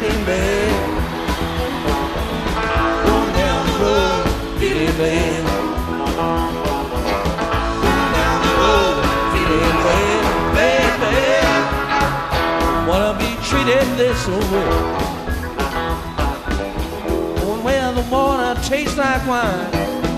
feeling bad. Going down the road, feeling bad. Going down the road, feeling bad, bad, bad. Wanna be treated this way. Going where the water tastes like wine.